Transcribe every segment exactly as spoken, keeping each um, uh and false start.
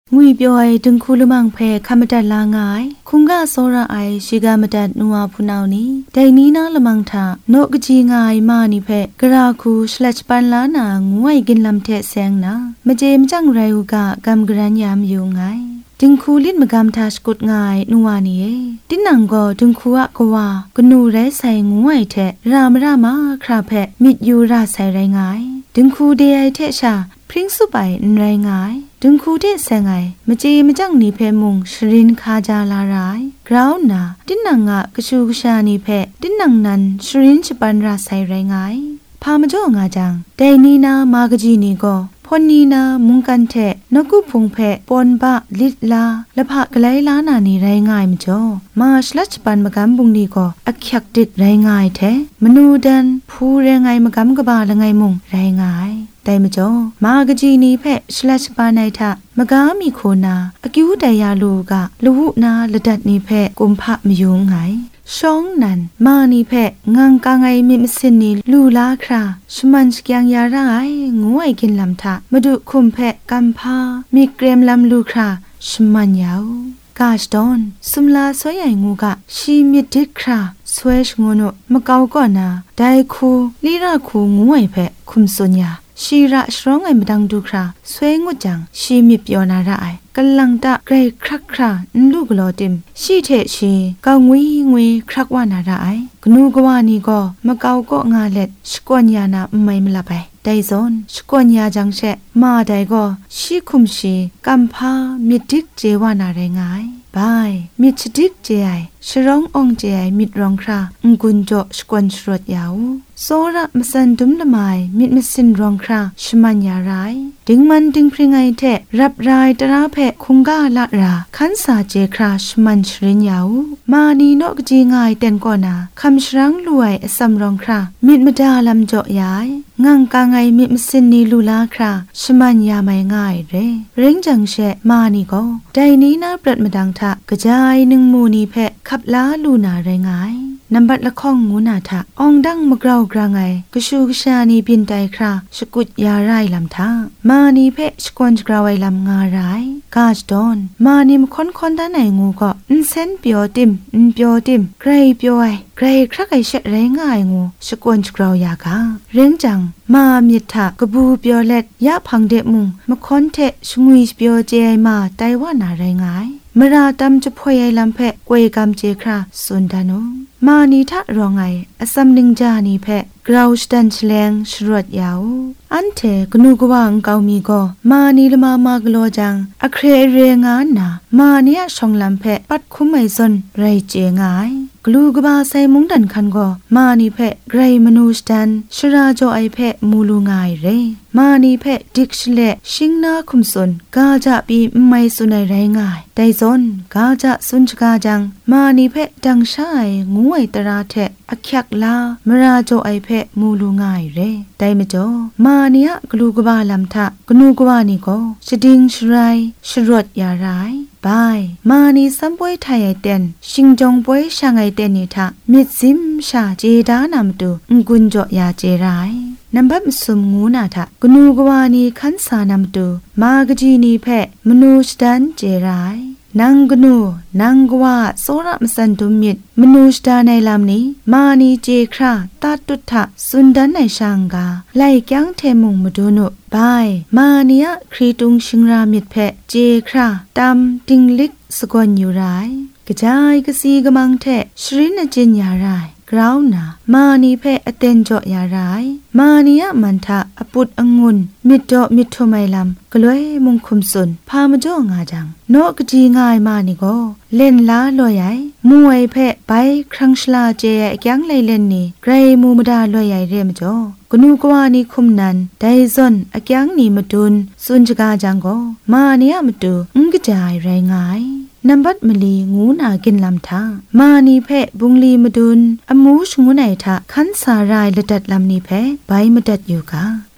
งุยเปียวไอดึงคูลมังเพคำมดัดลางายคุงกะโซระไอชิกามดัดนัวพูนาวนี้แต่นี้นะละมังทานกจีงายมานี่เพกราคูสลัดปันลานางวยกินลำเทแสงนะมเจมจังไรอุกะกำกรันยามอยู่ไงดึงคูลิดมกำทาสกุดงายนัวนี่ตินังก็ดึงคูอะกว่ากนูไรใส่งวยเทรามรามาคราเพมิดยูราใส่ไรไงดึงคูเดไอเทชาพริ้งสุไปไรไงดึงคูเดแสงไงมเจมจังนี่เพมุงชรินคาจาลารายกราวนาตินังอะกชูกชานี่เพตินังนันชรินชปันราใส่ไรไงพามจ่องาจังแต่นี่นามากจีนี่ก็พอนีนามุงกันเทนกุพงเพปอนบะลิดลาและพะกะไลลานานี่ไรง่ายมจ่อมาชลัชปันมะกำบุงนี่ก็อักยักดิกไรง่ายแท้มนูดันผู้แรงไงมะกำกะบาละไงมุงไรง่ายแต่มจ่อมากจีนี่เพชลัชปานไนทะมะกามีโคนาอกิวไดยาลูกะลูหุนาละดัดนี่เพกุมภะมยุงไงช่องนั้นมานี่เพงังกางไอมิมสินนี่ลูลาคราชมันสกียงยาไรงวยกินลำทะมาดูคุมเพกัมพามีเกรมลำลูคราชมันยาวกาชดอนสุมลาสวยใหญ่งูกะชีมิดิคราสวยชงโนมะเกาก่อนนะไดคูลีราคูงวยเพคุมสุญญาชีระชร้องไอมดังดูคราสวยงุจังชีมิปยอนาระไอกำลังตะเกรครักครานลูกลอดิมชีเทชีกางวีงวีครักวานาระไอกนูกวานีก็มะเกาก็งาเล็ดสกวนยานาไม่มละไปไดซอนสกวนยาจังเชมาไดก็ชีคุมชีกัมพามิดิกเจวานาไรงายบายมิดดิกเจไอชร้ององเจไอมิดรองครางกุนโจสกวนชรดยาวโซระมสันดุมละไมมิดมสินรองคราชมันยาไรดึงมันดึงพริงไอเทรับรายตราเพคุงกาละราขันสาเจคราชมันชรินยาวมานีนกจีงายเต็นก่อนาคำชรังรวยสัมรองครามิดมดาลำเจาะยายงังกางไอมิดมสินนีลูลาคราชมันยาไม่ง่ายเรเร่งจังเชมานีก็ไดนี้นาปรัดมดังทะกระจายหนึ่งมูนีเพขับล้าลูนาไรงายนับบัดละข้องงูนาทะอองดังมะกราวกรางไงกชูกชานีบินไตคราสกุดยาไรลำทามานีเพสกวนจกราวไอลำงาไรกาจดอนมานีมค้นค้นด้านไหนงูก็อินเซนเปียวติมอินเปียวติมไกรเปียวไอไกรครักไอเชะไรง่ายงูสกวนจกราวยากาเร่งจังมามิทะกบูเปียวเล็ดยะพังเดมุงมค้นเทชงุยเปียวเจไอมาไตว่านาไรง่ายมราตำจะพวยไอลำเพะกวยกำเจคราสุนดานุมานีทะรองไออสัมนิงจานีเพะกราวสตันชเลงชรวดยาวอันเทกนูกวางเกามีก็มานีลมามากโลจังอเครเรงานนามานียชองลำเพะปัดคุมไอซนไรเจงายกลูกบาไซมุงดันคันก็มานีเพะไกรมนูสตันชราโจไอเพะมูลูงายเรมานีเพะดิกชเลชิงนาคุมสนกาจะปีไม่สุนัยไรง่ายไดซนกาจะสุนจกาจังมานีเพะดังชายงูไอตราเทอคักลามราโจไอเพะมูลูง่ายเรไดมจ่อมานียกลูกบาลำทะกนูกวานีก็ชดิงชไรชรวดยาไรบายมานีสัมป่วยไทยไอเต็นชิงจงป่วยช่างไอเต็นนี่ทะมิดซิมชาเจดานามตุงกุนจ่อยาเจไรนับบับสมงูนาทะกนูกวานีขันสานามตุมากจีนีเพะมนูสตันเจไรนางกนูนางกว่าโซระมสันตุมิดมนูสตาในลำนี้มานีเจคราตาตุทะสุนดันในช่างกาไล่ยังเทมุงมดูนุบายมานียครีตุงชิงรามิดเพะเจคราตามติงลิกสกวนอยู่ไรกระจายกสีกมังเทชรินจินยาไรกราวนามานีเพอเตนจ่อยาไรมานียมันทะอปุดองุนมิดดอมิดทไมลำกลวยมุงคุมสุนพามจ่องาจังนกจีง่ายมานีก็เล่นล้าลอยใหญ่มวยเพะไปครั้งชลาเจยยังเลยเล่นนี่ไกรมูมดาลอยใหญ่เรียมจ่อกนูกวานีคุมนันไดซอนอยังนี่มาดุนสุนจกาจังก็มานียมาดูอุ้งกระจายไรงายนับบัดมลีงูนากินลำทามานีเพะบุงลีมาดุนอมูชงูไหนทะขันสารายละดัดลำนี้เพะใบมาดัดอยู่กา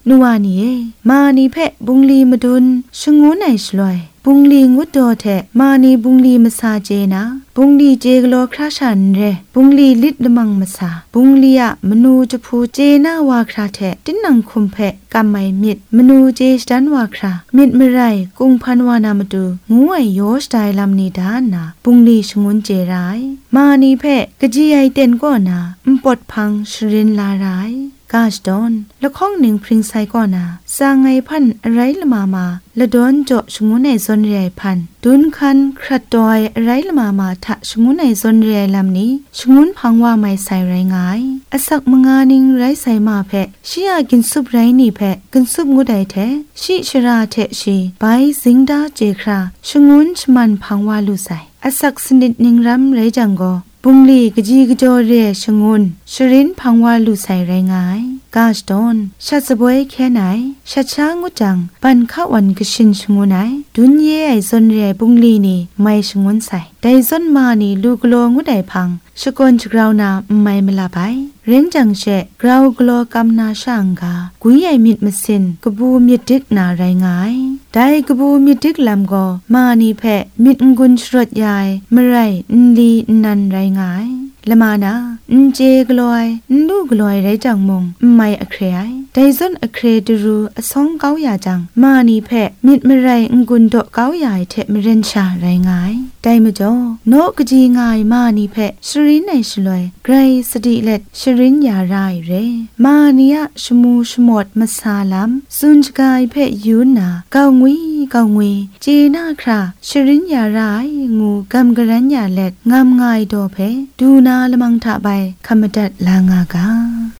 นัวนี่มานีเพะบุงลีมาดุนชงูไหนชลอยบุงลีงุดโดเทมานีบุงลีมาซาเจนะบุงลีเจกโลคราชันเรบุงลีลิดละมังมาซาบุงลีอะมนูจะพูเจนาวาคราเทตินังคุมเพะกำไมมิดมนูเจสดันวาครามิดเมื่อไรกุงพันวานามาดูงูไอโยสไตลำนีดานาบุงลีชงุนเจไรมานีเพะกะจีไอเต็นก็นาอุปดพังชรินลาไรกาชดอนละข้องหนึ่งพริ้งไซก่อนาสร้างไงพันอะไรละมามาละดอนเจาะชงุนในซนเรียพันดุนคันครัดดอยอะไรละมามาทะชงุนในซนเรียลำนี้ชงุนพังว่าไม่ใส่ไรงายอสักมงานิงไรใส่มาเพะชียกินซุปไรนี่เพะกินซุปงูไดแทชีชราเทชีไปสิงดาเจคราชงุนชมันพังว่าลุใส่อสักสนิดนิงรำไรจังโกบุงลีกจีกจอเรชงุนชรินพังวาลุใส่ไรงายกาชดอนชัดสบวยแค่ไหนชัดช้างุจังปันข้าวันกชินชงุนไหนดุนเย่ไอซนเรบุงลีนี่ไม่ชงุนใส่ได้ซนมานี่ลูกโลงุไดพังชกอนจกราวนาไม่มลาไปเร่งจังเชะกราวกโลกำนาช่างกากุยไอมิดมสินกบูมิดดิกนาไรงายได้กบูมิดดิกลำก็มานี่เพะมิดงุนชรดยายเมื่อไรนลีนันไรงายละมานาอินเจกลอยลูกลอยไรจังมงไม่อเครไอได้ซนอเครดรูอสองเก้าอย่าจังมานีเพะมิดเมื่อไรงุนดอกเก้าอย่าเทมเรนชาไรงายได้มาจ่อนกจีงายมานีเพะชรินในชลอยไกรสติเล็ดชรินยาไรเรมานียชมูชมดมาซาลัมซุนจกายเพะยูนาเกางวีเกางวีเจนาคราชรินยาไรงูกำกรันยาเล็ดงามงายโดเพะดูนาละมังทะใบคำดัดลางากา